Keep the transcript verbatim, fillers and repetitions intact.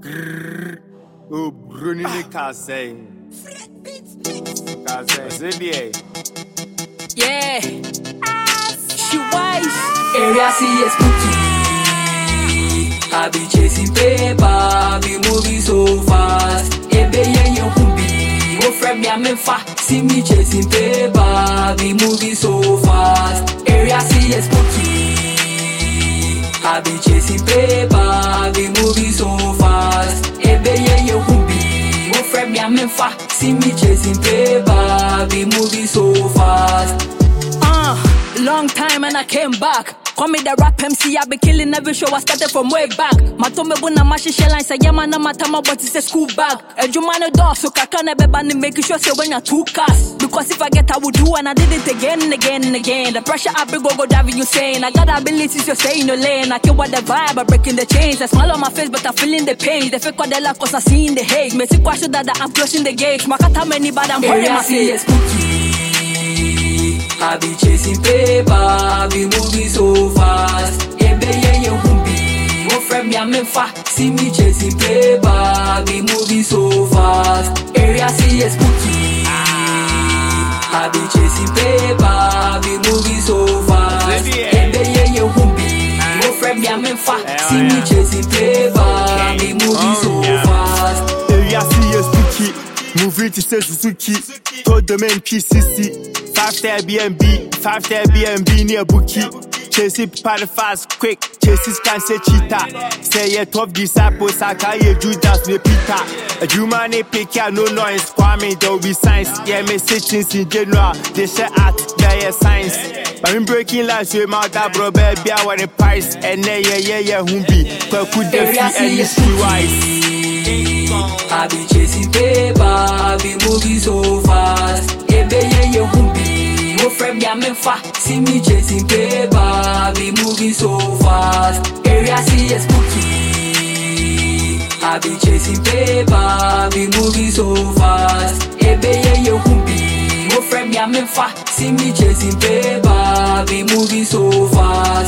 Oh, Bruni Kase. Kase, yeah. She wise. Area C is spooky. I be chasing paper, be moving so fast. Ebe ye yo kumbi. Go friend me, I'm in fa. See me chasing paper, be moving so fast. Area C is spooky. I be chasing paper, be moving so fast. Ebe ye yo kumbi. Go friend me, I'm in fa. See me chasing paper, be moving so fast. Uh, long time and I came back. Call me the rap M C, I be killing every show, I started from way back. My tome buna mashi shell say yeah man, my time but it's a school bag. And you man a dog, so I can't ever ban make sure say when you're too cast. Because if I get I would do and I did it again and again and again. The pressure I be go go driving you sane. I got abilities, you're staying in the lane. I kill what the vibe, I breaking the chains. I smile on my face, but I'm feeling the pain. They fake what they like cause I seen the hate. Me see question that I'm closing the gates. My cat many but I'm holding my face. I be chasing paper, I be moving so fast. Ebe ye ye humbi. Go friend me, I'm in fa. See me chasing paper, I be moving so fast. Area C is spooky. I be chasing paper, I be moving so fast. Ebe ye ye humbi. Go friend me, I'm in fa. See me chasing paper, I be moving so fast. Area C is spooky. Moving to say Suzuki. Told the main P C C. Five star B and B, five star B and B near Buki. Chasing people fast, quick. Chasing can say cheetah. Say yeah, top disciples, I can't hear Judas ne Peter. A human ne pick ya no noise. Kwame there will be science. Yeah, me sitting in general. They share art, there yeah science. But I'm breaking lives with my dad, bro, baby, I want a price. And then yeah, yeah, yeah, humbi. But could they feel any wise? I be chasing paper, I be moving so fast. Ebe ye ye humbi. Go friend me, I'm in fa. See me chasing paper, I be moving so fast. Area C is spooky. I be chasing paper, I be moving so fast. Ebe ye ye humbi. Go friend me, I'm in fa. See me chasing paper, I be moving so fast.